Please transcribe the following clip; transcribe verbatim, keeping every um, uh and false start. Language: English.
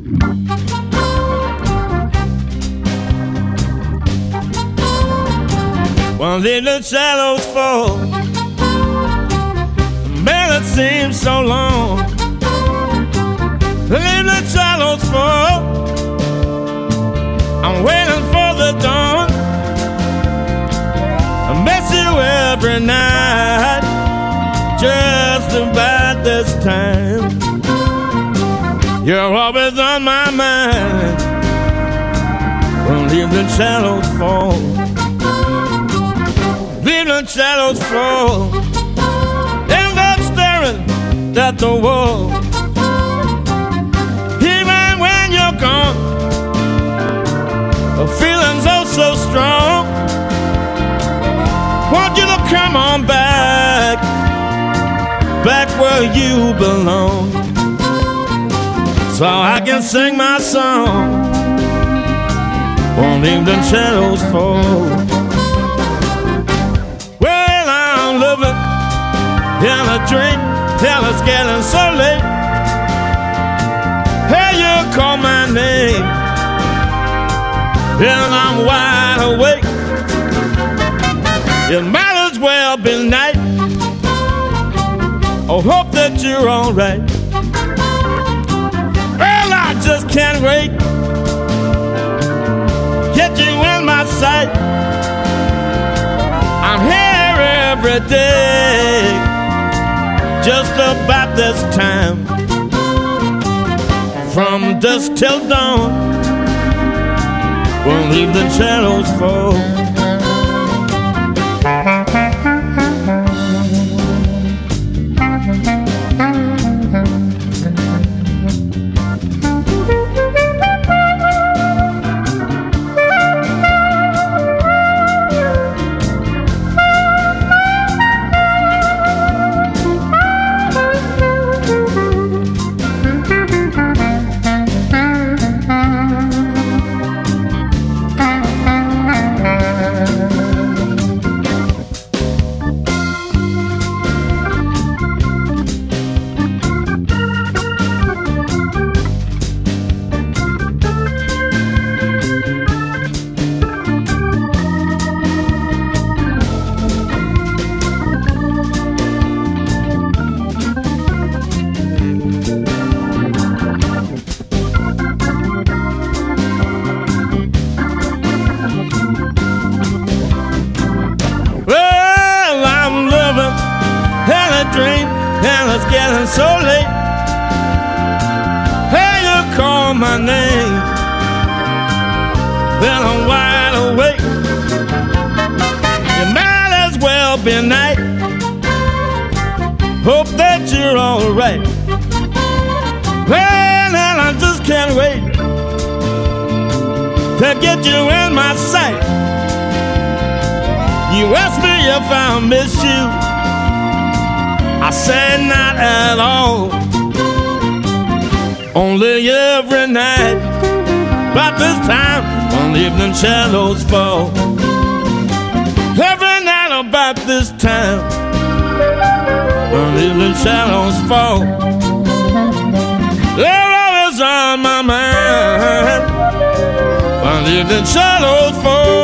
One day the shadows fall, man, it seems so long. Let the shadows fall, I'm waiting for the dawn. I miss you every night, just about this time. You're always on my mind. Won't leave the shadows fall. Leave the shadows fall. End up staring at the wall. Even when you're gone, the feeling's oh so strong. Want you to come on back, back where you belong, so I can sing my song. Won't leave the shadows fall. Well, I'm living in a dream, till it's getting so late. Hey, you call my name, and I'm wide awake. It might as well be night. Oh, hope that you're alright. Well, I just can't wait. Get you in my sight. I'm here every day, just about this time. From dusk till dawn, won't leave the shadows fall. Dream, and it's getting so late. Hey, you call my name, then I'm wide awake. It might as well be night. Hope that you're alright. Well, and I just can't wait to get you in my sight. You asked me if I miss you, I said not at all. Only every night, about this time, when evening shadows fall. Every night about this time, when evening shadows fall. They're always on my mind, when evening shadows fall.